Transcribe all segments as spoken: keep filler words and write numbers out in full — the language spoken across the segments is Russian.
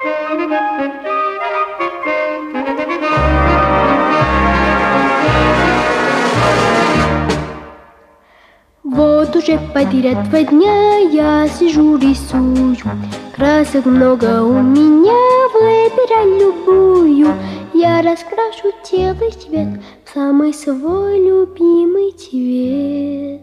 Вот уже подряд два дня я сижу рисую. Красок много у меня, выбирай любую. Я раскрашу тело цвет в самый свой любимый цвет.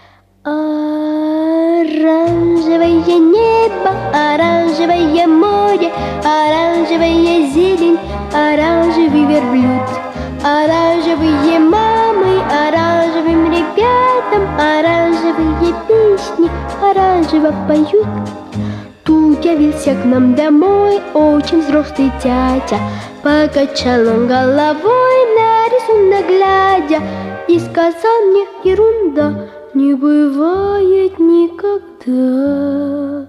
Оранжевое небо, оранжевое море, оранжевая зелень, оранжевый верблюд. Оранжевые мамы, оранжевым ребятам, оранжевые песни оранжево поют. Тут явился к нам домой очень взрослый дядя. Покачал он головой на рисунок глядя и сказал мне: ерунда, не бывает никогда.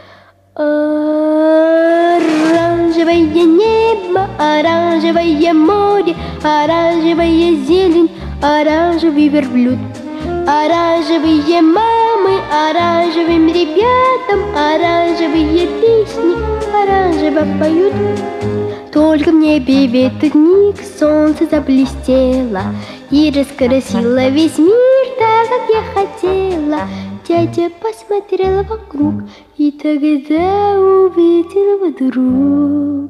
Оранжевое небо, оранжевое море, оранжевая зелень, оранжевый верблюд. Оранжевые мамы, оранжевым ребятам, оранжевые песни оранжево поют. Только в небе в этот миг солнце заблестело и раскрасило весь мир так, как я хотела. Дядя посмотрел вокруг и тогда увидел вдруг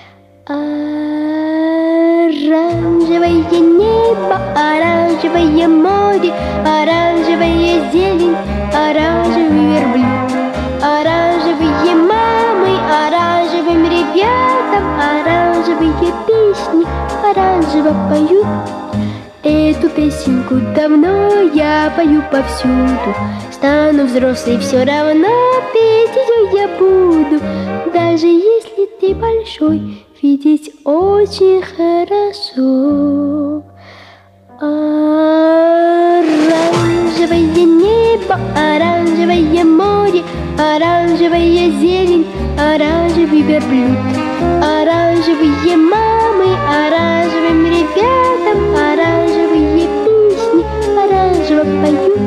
оранжевое небо, оранжевое море, оранжевая зелень, оранжевый верблюд. Оранжевые мамы, оранжевым ребятам, оранжевые песни оранжево поют. Эту песенку давно я пою повсюду. Стану взрослой, все равно петь ее я буду. Даже если ты большой, видеть очень хорошо. Оранжевое небо, оранжевое море, оранжевая зелень, оранжевый верблюд. Оранжевые мамы, оранжевым ребятам, оранжевые песни оранжево поют.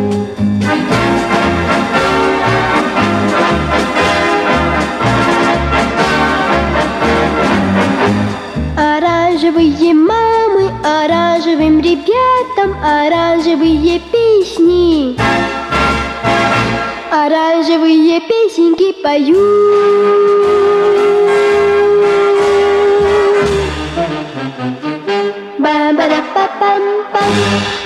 Оранжевые мамы, оранжевым ребятам, оранжевые песни оранжевые песенки поют. Ба-ба-да-па-пам-пам.